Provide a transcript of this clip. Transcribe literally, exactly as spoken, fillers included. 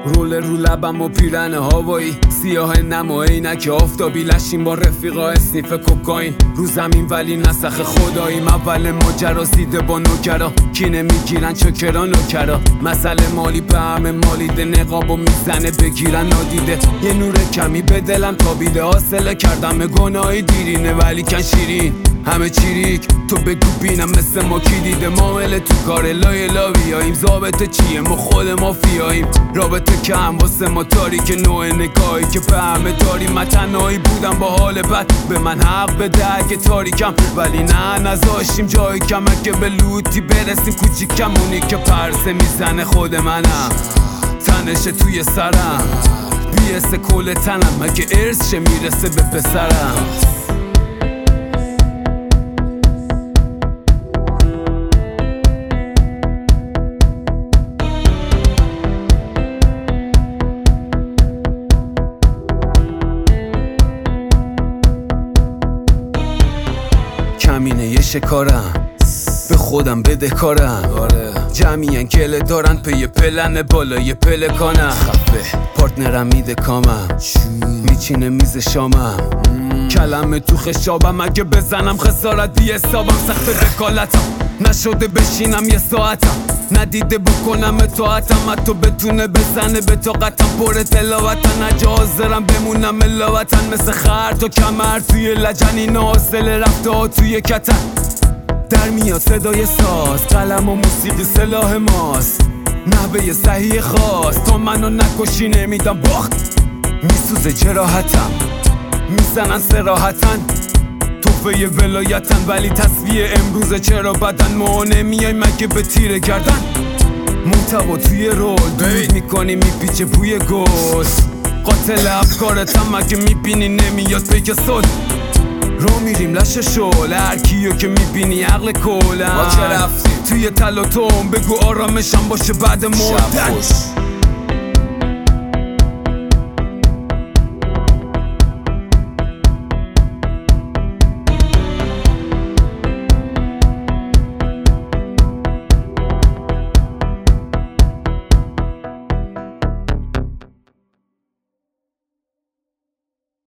رول رو لبم و پیرن هوایی، سیاه نم و عینک آفتابی، لشیم با رفیقا اسنیف کوکائین رو زمین ولی نسخ خداییم. اول ماجرا زیده با نوکرا، کینه میگیرن چوکرا نوکرا، مسئله مالی به همه مالیده، نقابو میزنه بگیرن نادیده. یه نور کمی به دلم تابیده، حاصله کردم گناهی دیرینه ولی کن شیرین همه چیریک. تو بگو بینم مثل ما کی دیده، معامله تو کار لای لاویاییم. ضابطه چیه ما خود مافیاییم، رابطه کم واسه ما تاریک، نوع نگاهی که به همه داریم. من تنهایی بودم با حال بد، به من حق بده اگه تاریکم، ولی نه نذاشتیم جایی کم. اگه به لوتی برسیم کوچیکمونی که پرسه میزنه خود منم، تنشه توی سرم بیسه کل تنم، اگه ارث شه میرسه به پسرم. کمینه یه شکارم، به خودم بده کارم. آره جمعیان گله دارن پی پلن بالای پلکانم. خفه پارتنرم میده کامم، میچینه میز شامم. کلمه تو خشابم، اگه بزنم خسارت بی حسابم. سخت وکالتم نشده بشینم یه ساعتم، ندیده بکنم اطاعتم. حتی بتونه بزنه به طاقتم، پر تلاوتن اجا حاضرم بمونم ملاوتن. مثل خر تا کمر توی لجنی، ناصله رفته ها توی کتن. در میاد صدای ساز، قلم و موسیقی سلاح ماست. نحوه صحیح خاص، تا منو نکشی نمیدم باخت. میسوزه جراحتم، میزنن سراحتن. توفه ولایتن ولی تصویه امروزه. چرا بدن ما نمیای مگه به تیره کردن؟ محتوا توی رول دود میکنی میپیچه بوی گوست. قاتل افکارتم اگه میبینی نمیاد پیک صلح. رو میریم لشه شل، هر کیو که میبینی عقل کلم. ما چه رفتیم توی تل و توم، بگو آرامشم باشه بعد مردن.